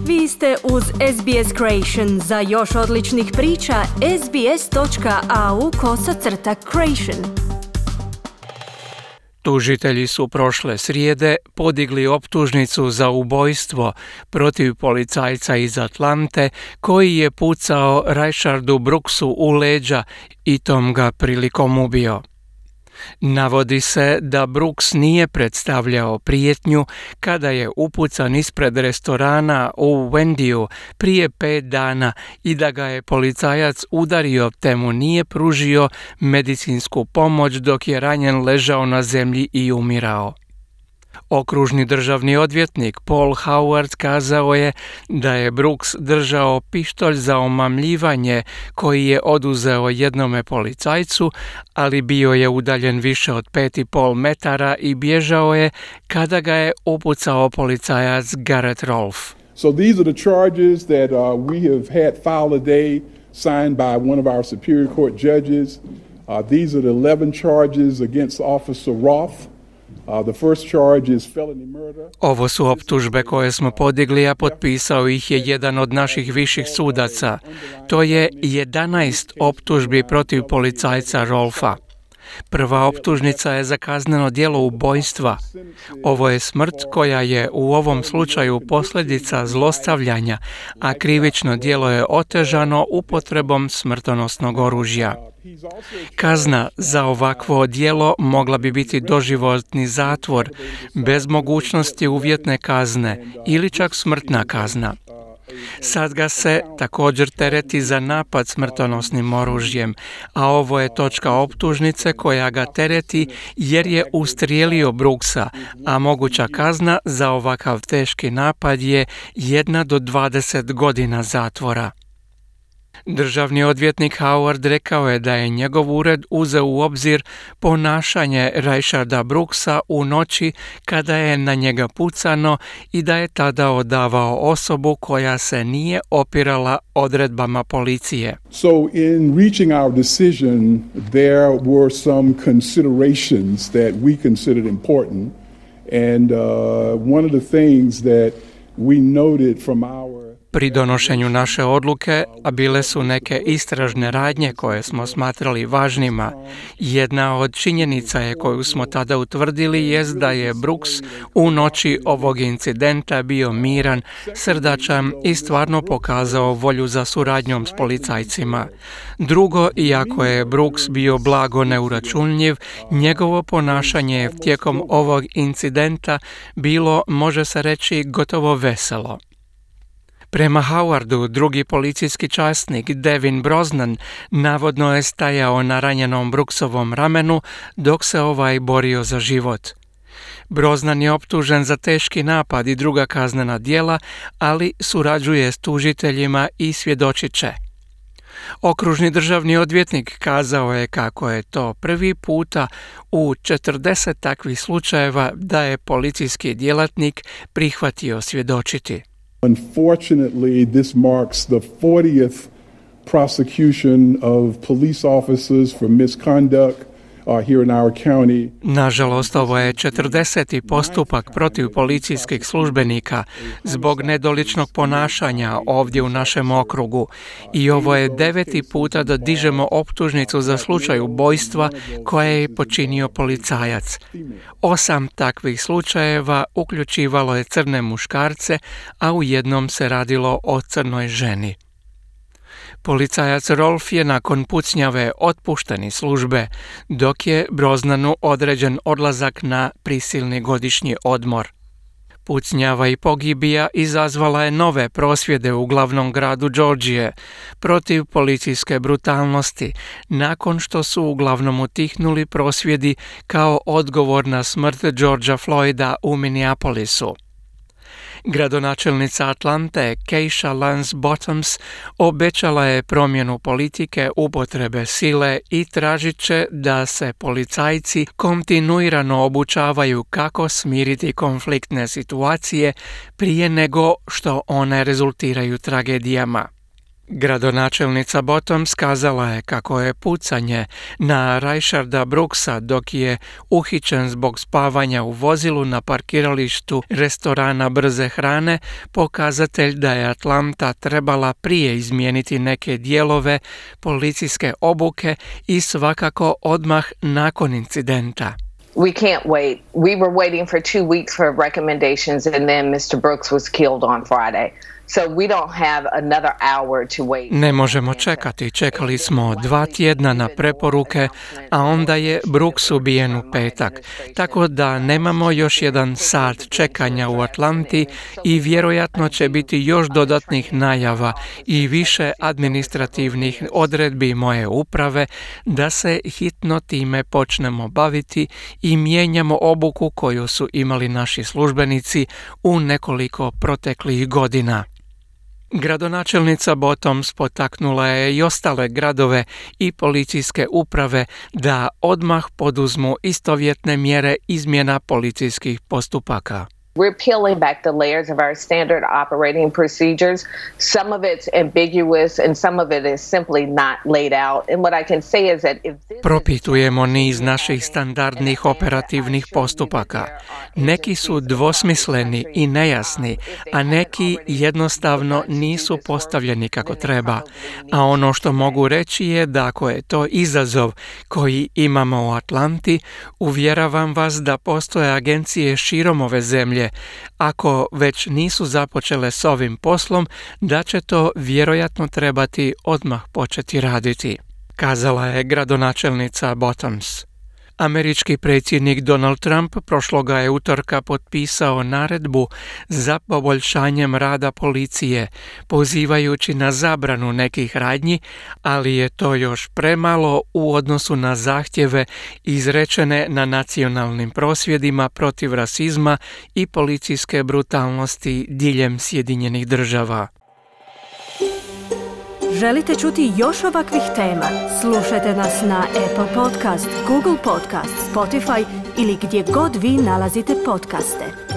Vi ste uz SBS Creation. Za još odličnih priča, sbs.au/creation. Tužitelji su prošle srijede podigli optužnicu za ubojstvo protiv policajca iz Atlante koji je pucao Rayshardu Brooksu u leđa i tom ga prilikom ubio. Navodi se da Brooks nije predstavljao prijetnju kada je upucan ispred restorana u Wendiju prije 5 dana i da ga je policajac udario te mu nije pružio medicinsku pomoć dok je ranjen ležao na zemlji i umirao. Okružni državni odvjetnik Paul Howard kazao je da je Brooks držao pištolj za omamljivanje koji je oduzeo jednome policajcu, ali bio je udaljen više od 5,5 metara i bježao je kada ga je upucao policajac Garrett Rolfe. So these are the charges that we have had filed today, signed by one of our Superior Court judges. These are the 11 charges against Officer Rolfe. The first charge is felony murder. Ovo su optužbe koje smo podigli, a potpisao ih je jedan od naših viših sudaca. To je 11 optužbi protiv policajca Rolfa. Prva optužnica je za kazneno djelo ubojstva. Ovo je smrt koja je u ovom slučaju posljedica zlostavljanja, a krivično djelo je otežano upotrebom smrtonosnog oružja. Kazna za ovakvo djelo mogla bi biti doživotni zatvor, bez mogućnosti uvjetne kazne ili čak smrtna kazna. Sad ga se također tereti za napad smrtonosnim oružjem, a ovo je točka optužnice koja ga tereti jer je ustrijelio Brooksa, a moguća kazna za ovakav teški napad je 1 do 20 godina zatvora. Državni odvjetnik Howard rekao je da je njegov ured uzeo u obzir ponašanje Raysharda Brooksa u noći kada je na njega pucano i da je tada odavao osobu koja se nije opirala odredbama policije. So in reaching our decision, there were some considerations that we considered important, and one of the things that we noted from our Pri donošenju naše odluke, a bile su neke istražne radnje koje smo smatrali važnima, jedna od činjenica je koju smo tada utvrdili jest da je Brooks u noći ovog incidenta bio miran, srdačan i stvarno pokazao volju za suradnjom s policajcima. Drugo, iako je Brooks bio blago neuračunljiv, njegovo ponašanje je tijekom ovog incidenta bilo, može se reći, gotovo veselo. Prema Howardu, drugi policijski časnik Devin Brosnan navodno je stajao na ranjenom Brooksovom ramenu dok se ovaj borio za život. Brosnan je optužen za teški napad i druga kaznena djela, ali surađuje s tužiteljima i svjedočit će. Okružni državni odvjetnik kazao je kako je to prvi puta u 40 takvih slučajeva da je policijski djelatnik prihvatio svjedočiti. Unfortunately, this marks the 40th prosecution of police officers for misconduct here in our county. Nažalost, ovo je 40. postupak protiv policijskih službenika zbog nedoličnog ponašanja ovdje u našem okrugu i ovo je 9. puta da dižemo optužnicu za slučaj ubojstva koje je počinio policajac. 8 takvih slučajeva uključivalo je crne muškarce, a u jednom se radilo o crnoj ženi. Policajac Rolfe je nakon pucnjave otpušten iz službe, dok je Brosnanu određen odlazak na prisilni godišnji odmor. Pucnjava i pogibija izazvala je nove prosvjede u glavnom gradu Georgije protiv policijske brutalnosti, nakon što su uglavnom utihnuli prosvjedi kao odgovor na smrt Georgea Floyda u Minneapolisu. Gradonačelnica Atlante Keisha Lance Bottoms obećala je promjenu politike upotrebe sile i tražit će da se policajci kontinuirano obučavaju kako smiriti konfliktne situacije prije nego što one rezultiraju tragedijama. Gradonačelnica Bottoms kazala je kako je pucanje na Raysharda Brooksa dok je uhićen zbog spavanja u vozilu na parkiralištu restorana brze hrane pokazatelj da je Atlanta trebala prije izmijeniti neke dijelove policijske obuke i svakako odmah nakon incidenta. We can't wait. We were waiting for 2 weeks for recommendations and then Mr. Brooks was killed on Friday. So we don't have another hour to wait. Ne možemo čekati. Čekali smo 2 tjedna na preporuke, a onda je Brooks ubijen u petak. Tako da nemamo još 1 sat čekanja u Atlanti i vjerojatno će biti još dodatnih najava i više administrativnih odredbi moje uprave da se hitno time počnemo baviti i mijenjamo obuku koju su imali naši službenici u nekoliko proteklih godina. Gradonačelnica Bottoms potaknula je i ostale gradove i policijske uprave da odmah poduzmu istovjetne mjere izmjena policijskih postupaka. We're peeling back the layers of our standard operating procedures. Some of it's ambiguous and some of it is simply not laid out. And what I can say is that if this Propitujemo niz naših standardnih operativnih postupaka. Neki su dvosmisleni i nejasni, a neki jednostavno nisu postavljeni kako treba. A ono što mogu reći je da ako je to izazov koji imamo u Atlanti, uvjeravam vas da postoje agencije širom ove zemlje. Ako već nisu započele s ovim poslom, da će to vjerojatno trebati odmah početi raditi, kazala je gradonačelnica Bottoms. Američki predsjednik Donald Trump prošloga je utorka potpisao naredbu za poboljšanjem rada policije, pozivajući na zabranu nekih radnji, ali je to još premalo u odnosu na zahtjeve izrečene na nacionalnim prosvjedima protiv rasizma i policijske brutalnosti diljem Sjedinjenih Država. Želite čuti još ovakvih tema? Slušajte nas na Apple Podcast, Google Podcast, Spotify ili gdje god vi nalazite podcaste.